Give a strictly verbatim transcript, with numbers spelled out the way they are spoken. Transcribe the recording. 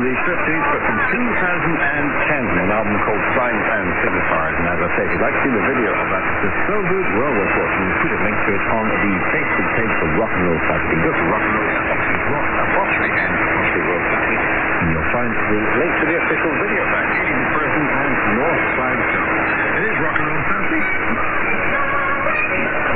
the fifties, but from two thousand ten, an album called Signs and Signifiers. And as I say, if you'd like to see the video of that, it's so good, well worth watching. We'll put a link to it on the Facebook page for Rock and Roll Saturday. Go to Rock and Roll Saturday, Rock Apostrophe and Apostrophe Roll Saturday, and you'll find the link to the official video by Aidan Person and North Cloud Show. It is Rock and Roll Saturday.